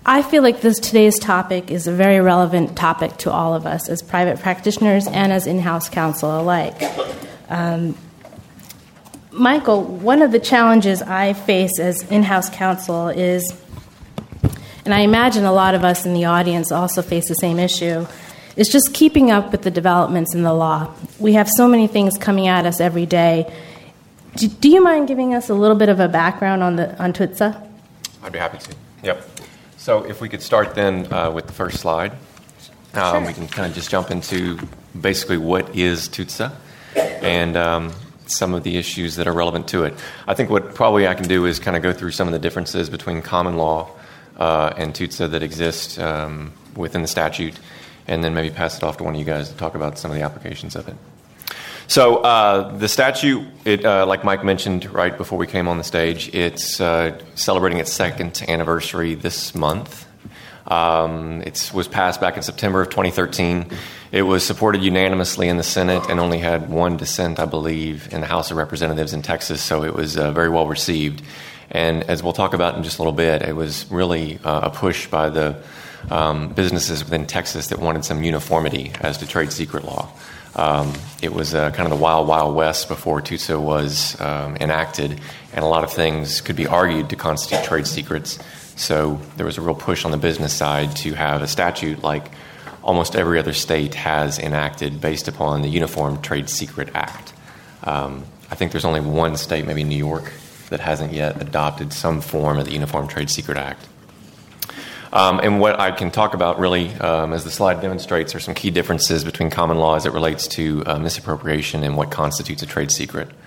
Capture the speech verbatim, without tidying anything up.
I feel like this today's topic is a very relevant topic to all of us as private practitioners and as in-house counsel alike. Um, Michael, one of the challenges I face as in-house counsel is, and I imagine a lot of us in the audience also face the same issue, is just keeping up with the developments in the law. We have so many things coming at us every day. Do, do you mind giving us a little bit of a background on the on T U T S A? I'd be happy to. Yep. So if we could start then uh, with the first slide. Um, Sure. We can kind of just jump into basically what is T U T S A and um, some of the issues that are relevant to it. I think what probably I can do is kind of go through some of the differences between common law uh, and T U T S A that exist um, within the statute, and then maybe pass it off to one of you guys to talk about some of the applications of it. So uh, the statute, it, uh, like Mike mentioned right before we came on the stage, it's uh, celebrating its second anniversary this month. Um, it was passed back in September of twenty thirteen. It was supported unanimously in the Senate and only had one dissent, I believe, in the House of Representatives in Texas, so it was uh, very well received. And as we'll talk about in just a little bit, it was really uh, a push by the um, businesses within Texas that wanted some uniformity as to trade secret law. Um, it was uh, kind of the wild, wild west before T U T S A was um, enacted, and a lot of things could be argued to constitute trade secrets. So there was a real push on the business side to have a statute like almost every other state has enacted based upon the Uniform Trade Secret Act. Um, I think there's only one state, maybe New York, that hasn't yet adopted some form of the Uniform Trade Secret Act. Um, and what I can talk about really, um, as the slide demonstrates, are some key differences between common law as it relates to uh, misappropriation and what constitutes a trade secret.